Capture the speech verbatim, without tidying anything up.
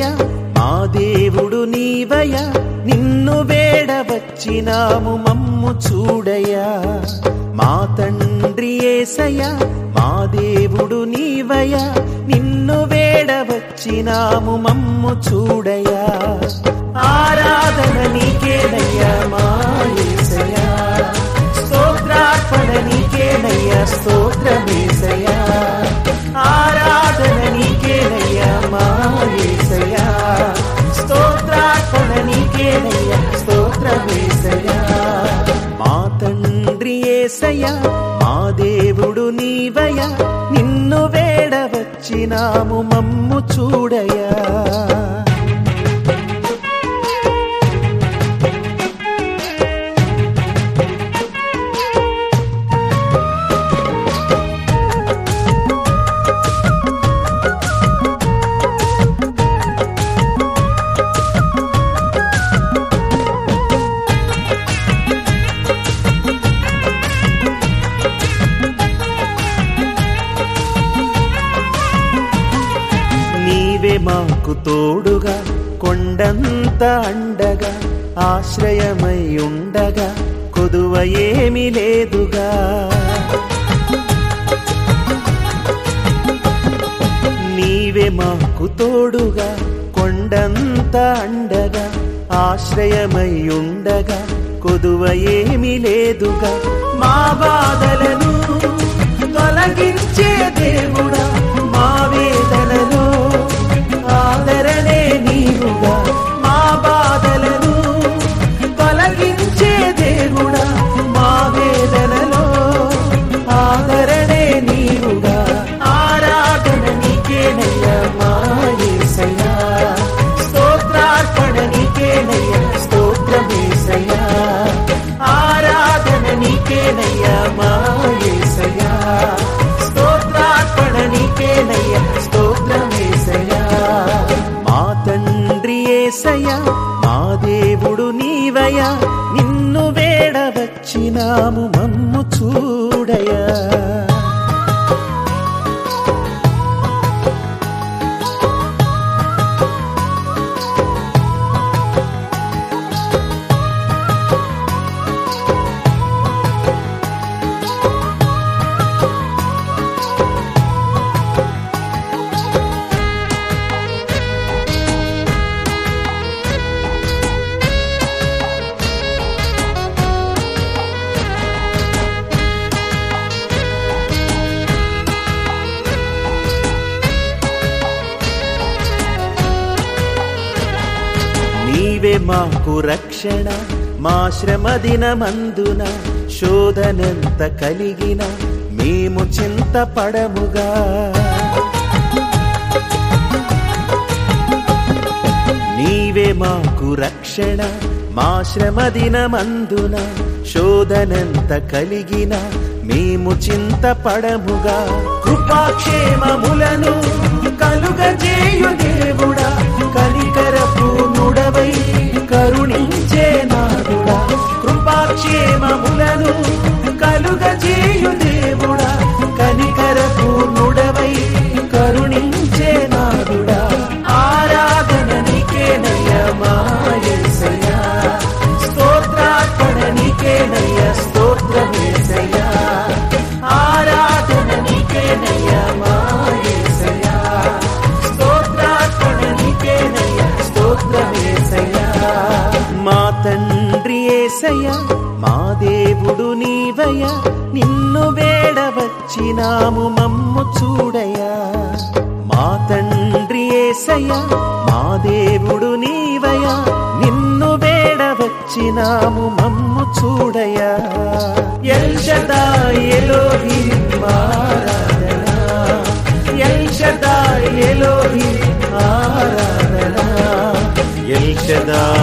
యేసయ్యా మా దేవుడు నీవయ్యా నిన్ను వేడవచ్చినాము మమ్ము చూడయ్యా మా తండ్రి యేసయ్యా మా దేవుడు నీవయ్యా నిన్ను వేడవచ్చినాము మమ్ము చూడయ్యా ఆరాధన నీకేనయ్యా మా యేసయ్యా స్తోత్రార్పణ నీకేనయ్యా స్తోత్రమేసయ్యా ఆరాధన నీకేనయ్యా మా యేసయ్యా స్తోత్రార్పణ నీకేనయ్యా స్తోత్రమేసయ్యా మా తండ్రి యేసయ్యా మా దేవుడు నీవయ్యా నిన్ను వేడవచ్చినాము మమ్ము చూడయ్యా మాకు తోడుగా కొండంత అండగా ఆశ్రయమై ఉండగా కొదువ ఏమీ లేదుగా నీవే మాకు తోడుగా కొండంత అండగా ఆశ్రయమై ఉండగా కొదువ ఏమీ లేదుగా మా బాధలను తొలగించే దేవుడా మా వేదనలో ఆదరణే నీవుగా మా బాధలను తొలగించే దేవుడా మా వేదనలో ఆదరణే నీవుగా ఆరాధన నీకేనయ్యా మా యేసయ్యా స్తోత్రార్పణ నీకేనయ్యా స్తోత్రమేసయ్యా ఆరాధన నీకేనయ్యా మా యేసయ్యా స్తోత్రార్పణ నీకేనయ్యా స్తోత్రమేసయ్యా మా తండ్రి యేసయ్యా మా దేవుడు నీవయ్యా నిన్ను వేడవచ్చినాము మమ్ము చూడయ్యా నీవే మాకు రక్షణ మా శ్రమ దినమందున శోధనెంత కలిగిన మేము చింతపడముగా నీవే మాకు రక్షణ మా శ్రమ దినమందున శోధనెంత కలిగిన మేము చింతపడముగా కృపాక్షేమములను కలుగజేయు దేవుడా కనికరపూర్ణుడవై కరుణించే నాదుడా కృపాక్షేమములను కలుగజేయు దేవుడా కనికరపూర్ణుడవై కరుణించే నాదుడా ఆరాధన నీకేనయ్యా మా యేసయ్యా స్తోత్రార్పణ నీకేనయ్యా స్తోత్రమేసయ్యా ఆరాధన నీకేనయ్యా మా యేసయ్యా స్తోత్రార్పణ నీకేనయ్యా స్తోత్రమేసయ్యా మా తండ్రి యేసయ్యా మా దేవుడు నీవయ్యా నిన్ను వేడవచ్చినాము మమ్ము చూడయ్యా మా తండ్రి యేసయ్యా మా దేవుడు నీవయ్యా నిన్ను వేడవచ్చినాము మమ్ము చూడయ్యా ఎల్ షదాయ్ ఎలోహిం ఆరాధన ఎల్ షదాయ్ ఎలోహిం ఆరాధన ఎల్ షదాయ్